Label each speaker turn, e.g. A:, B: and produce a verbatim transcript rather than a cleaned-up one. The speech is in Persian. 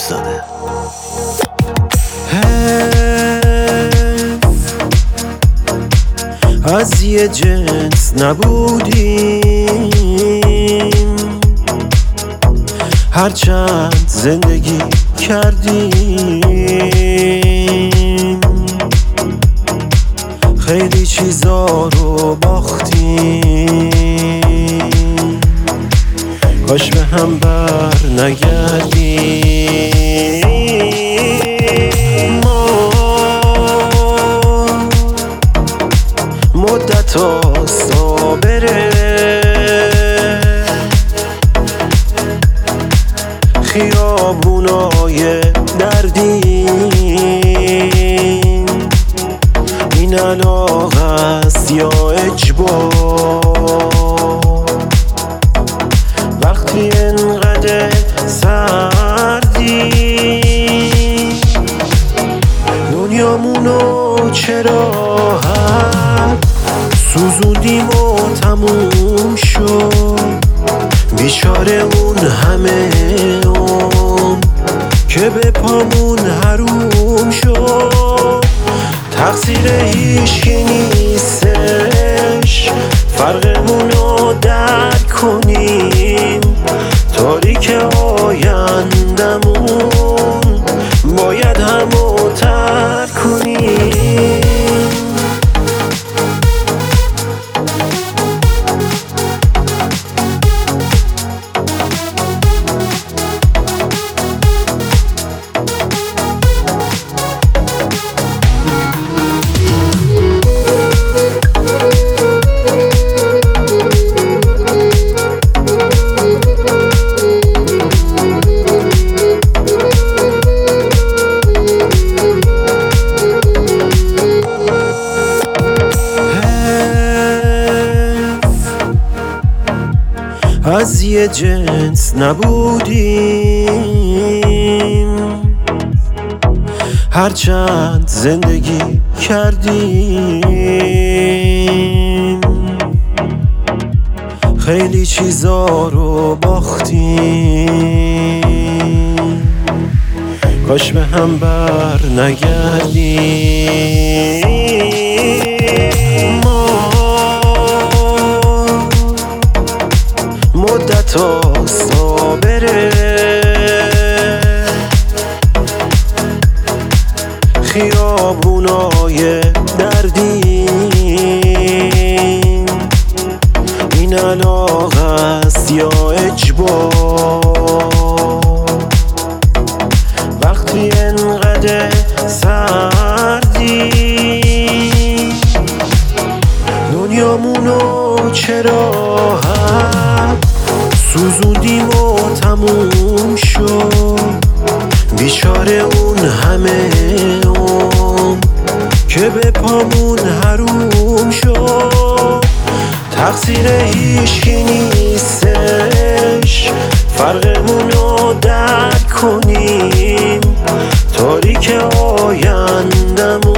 A: زاده. از یه جنس نبودیم، هرچند زندگی کردیم، خیلی چیزا رو باختیم، کاش به هم بر نگردیم. ما مدت ها صابره، خیابونای دردیم، این علاقه است یا اجبار؟ وقتی انقدر سردی دنیامونو چرا هم سوزوندیم و تموم شد؟ بیچاره اون همه اون که به پامون حروم شد. تقصیر هیچکی نیستش، فرقمونو درک کنیم، تاریک آیندمون باید همو ترک کنیم. از یه جنس نبودیم، هرچند زندگی کردیم، خیلی چیزا رو باختیم، کاش به هم بر نگردیم. ما مدت ها صابره، خیابونای دردیم، این علاقه است یا اجبار؟ وقتی انقدر سردی دنیامونو چرا هم سوزوندیم و تموم شد؟ بیچاره اون همه اون که به پامون حروم شد. تقصیر هیچکی نیستش، فرقمونو درک کنیم، تاریک آیندمون